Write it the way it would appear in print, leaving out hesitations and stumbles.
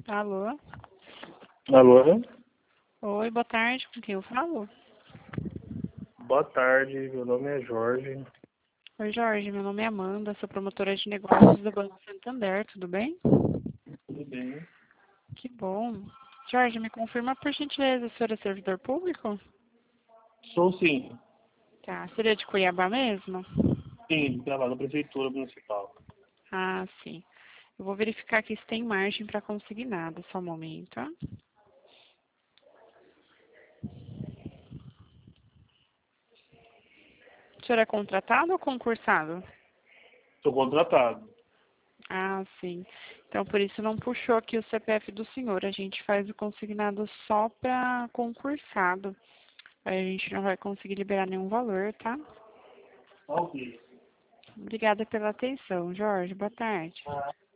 Alô? Alô? Oi, boa tarde, com quem eu falo? Boa tarde, meu nome é Jorge. Oi, Jorge, meu nome é Amanda, sou promotora de negócios do Banco Santander, tudo bem? Tudo bem? Que bom. Jorge, me confirma por gentileza, o senhor é servidor público? Sou sim. Tá, seria de Cuiabá mesmo? Sim, trabalho na prefeitura municipal. Ah, sim. Eu vou verificar aqui se tem margem para consignado, só um momento, tá? O senhor é contratado ou concursado? Sou contratado. Ah, sim. Então, por isso não puxou aqui o CPF do senhor. A gente faz o consignado só para concursado. Aí a gente não vai conseguir liberar nenhum valor, tá? Ok. Obrigada pela atenção, Jorge. Boa tarde.